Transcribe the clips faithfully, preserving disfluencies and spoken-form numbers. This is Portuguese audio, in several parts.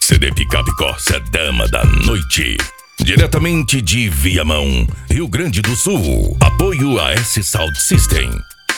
C D Picape Corsa Dama da Noite. Diretamente de Viamão, Rio Grande do Sul. Apoio a S Sound System.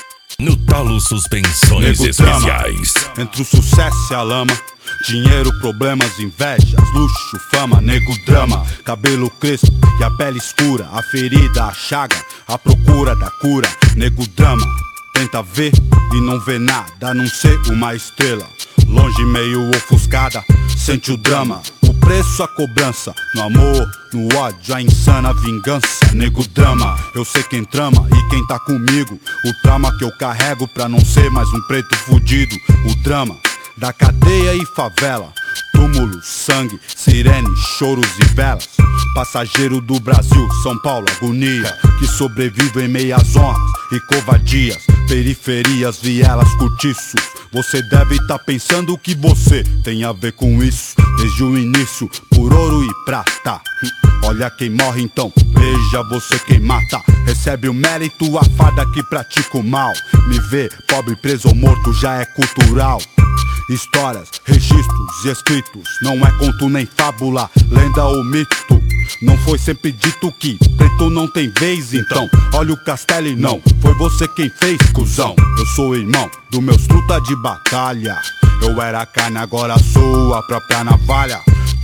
No Talo Suspensões Nego Especiais. Drama, entre o sucesso e a lama. Dinheiro, problemas, invejas, luxo, fama, nego drama. Cabelo crespo e a pele escura. A ferida, a chaga, a procura da cura. Nego drama, tenta ver e não vê nada, a não ser uma estrela. Longe, meio ofuscada, sente o drama. O preço, a cobrança, no amor, no ódio, a insana vingança. Nego drama, eu sei quem trama e quem tá comigo. O trauma que eu carrego pra não ser mais um preto fudido. O drama da cadeia e favela, túmulo, sangue, sirene, choros e velas. Passageiro do Brasil, São Paulo, agonia, que sobrevive em meias honras e covardias. Periferias, vielas, cortiços. Você deve tá pensando que você tem a ver com isso. Desde o início, por ouro e prata. Olha quem morre então, veja você quem mata. Recebe o mérito, a fada que pratica o mal. Me ver pobre, preso ou morto já é cultural. Histórias, registros e escritos, não é conto nem fábula, lenda ou mito. Não foi sempre dito que preto não tem vez, então olha o castelo e não foi você quem fez, cuzão. Eu sou irmão dos meus truta de batalha. Eu era carne, agora sou a própria navalha.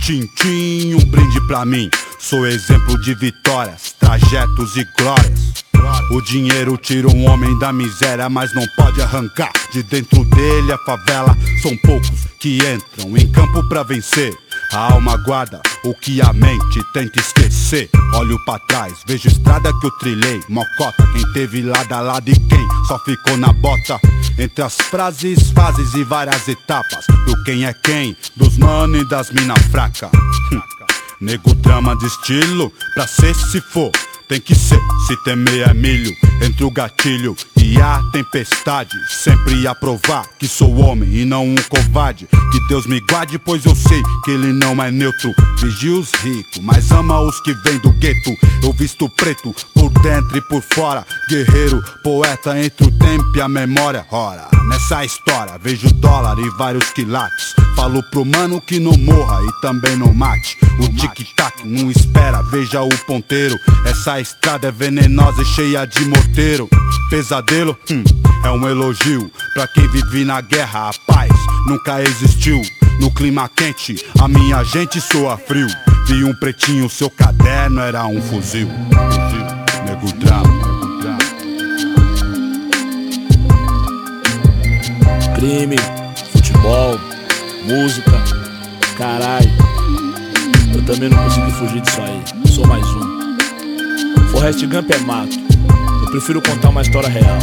Tintim, um brinde pra mim. Sou exemplo de vitórias, trajetos e glórias. O dinheiro tira um homem da miséria, mas não pode arrancar de dentro dele a favela. São poucos que entram em campo pra vencer. A alma guarda o que a mente tenta esquecer. Olho pra trás, vejo estrada que eu trilhei. Mocota, quem teve lado a lado e quem só ficou na bota. Entre as frases, fases e várias etapas. Do quem é quem, dos mano e das mina fraca. Nego drama de estilo, pra ser se for. Tem que ser, se temer é milho. Entre o gatilho e a tempestade, sempre a provar que sou homem e não um covarde. Que Deus me guarde, pois eu sei que ele não é neutro. Vigia os ricos, mas ama os que vêm do gueto. Eu visto preto, por dentro e por fora. Guerreiro, poeta entre o tempo e a memória. Ora, nessa história vejo dólar e vários quilates. Falo pro mano que não morra e também não mate. O tic-tac não espera, veja o ponteiro. Essa estrada é venenosa e cheia de morteiro. Pesadelo, hum, é um elogio pra quem vive na guerra. A paz nunca existiu. No clima quente, a minha gente soa frio. Vi um pretinho, seu caderno era um fuzil. Fuzil, nego drama, nego drama. Crime, futebol, música, caralho. Eu também não consegui fugir disso aí, sou mais um. Forrest Gump é mato, eu prefiro contar uma história real.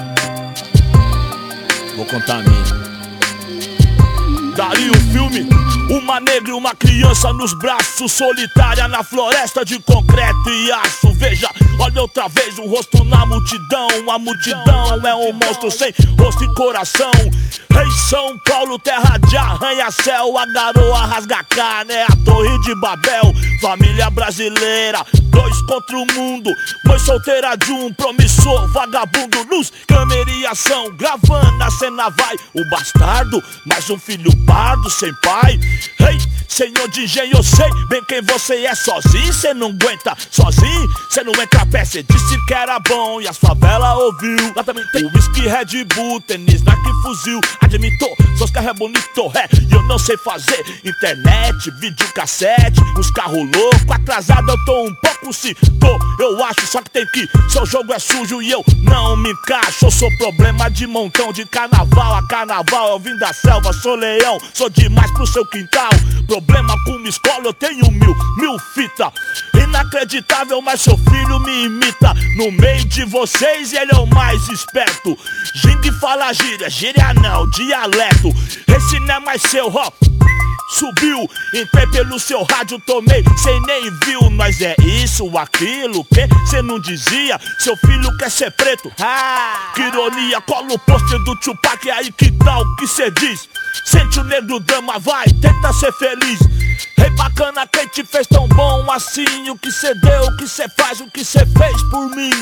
Vou contar a minha. Daria um filme, uma negra e uma criança nos braços, solitária na floresta de concreto e aço. Veja, olha outra vez o rosto na multidão. A multidão é um monstro sem rosto e coração. Em São Paulo, terra de arranha-céu, a garoa rasga carne, é a Torre de Babel. Família brasileira, dois contra o mundo. Mãe solteira de um promissor vagabundo. Luz, câmera e ação, gravando a cena vai. O bastardo, mais um filho pardo sem pai. Ei, senhor de engenho, eu sei bem quem você é. Sozinho cê não aguenta, sozinho cê não entra a pé. Cê disse que era bom e as favelas ouviu. Lá também tem whisky, Red Bull, tênis, Nike, fuzil. Admitou, seus carros é bonito, é. E eu não sei fazer internet, videocassete, os carros loucos. Atrasado eu tô um pouco, se tô, eu acho. Só que tem que, seu jogo é sujo e eu não me encaixo. Eu sou problema de montão, de carnaval a carnaval. Eu vim da selva, sou leão, sou demais pro seu quintal. Problema com uma escola, eu tenho mil, mil fita. Inacreditável, mas seu filho me imita. No meio de vocês ele é o mais esperto. Gingue fala gíria, gíria não, dialeto. Esse não é mais seu, ó. Subiu, entrei pelo seu rádio, tomei, cê nem viu. Nós é isso, aquilo, que cê não dizia. Seu filho quer ser preto, ah, que ironia. Cola o pôster do Tupac, aí que tal que cê diz? Sente o negro drama, vai, tenta ser feliz. Ei, bacana, quem te fez tão bom assim? O que cê deu, o que cê faz, o que cê fez por mim?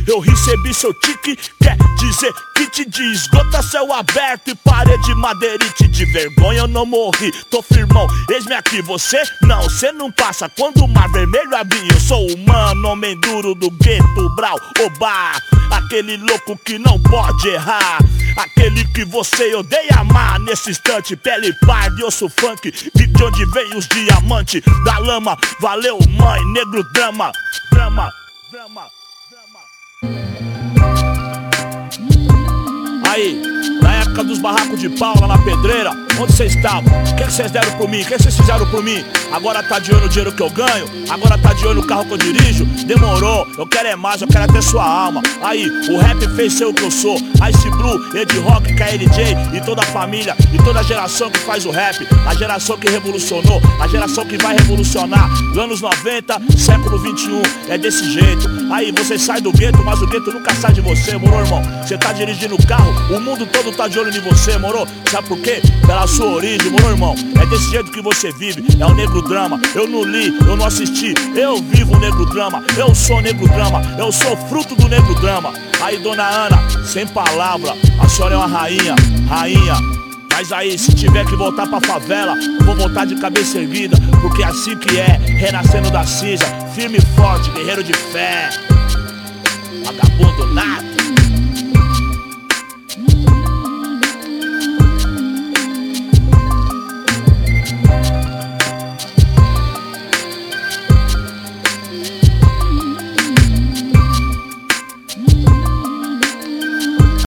eu recebi seu tique. Quer dizer que te diz gota, céu aberto e parede madeirite. De vergonha eu não morri, tô firmão, eis-me aqui. Você não, cê não passa quando o mar vermelho abrir. Eu sou humano, homem duro do gueto, brau, obá. Aquele louco que não pode errar, aquele que você odeia amar. Nesse instante, pele parda e osso funk. De onde vem os diamantes da lama. Valeu mãe, negro drama. Drama, drama, drama. Aí, na época dos barracos de pau lá na pedreira, onde vocês estavam? O que vocês deram por mim? O que vocês fizeram por mim? Agora tá de olho no dinheiro que eu ganho? Agora tá de olho no carro que eu dirijo? Demorou, eu quero é mais, eu quero até sua alma. Aí, o rap fez ser o que eu sou. Ice Blue, Ed Rock, K L J e toda a família e toda a geração que faz o rap. A geração que revolucionou, a geração que vai revolucionar. Anos noventa, século vinte e um, é desse jeito. Aí, você sai do gueto, mas o gueto nunca sai de você, moro, irmão? Você tá dirigindo o carro, o mundo todo tá de olho em você, moro? Sabe por quê? Pela sua origem, moro, irmão? É desse jeito que você vive, é o negro drama. Eu não li, eu não assisti, eu vivo o negro drama. Eu sou negro drama, eu sou fruto do negro drama. Aí, dona Ana, sem palavra, a senhora é uma rainha, rainha. Mas aí, se tiver que voltar pra favela, vou voltar de cabeça erguida, porque é assim que é, renascendo da cinza, firme e forte, guerreiro de fé. Vagabundo nato.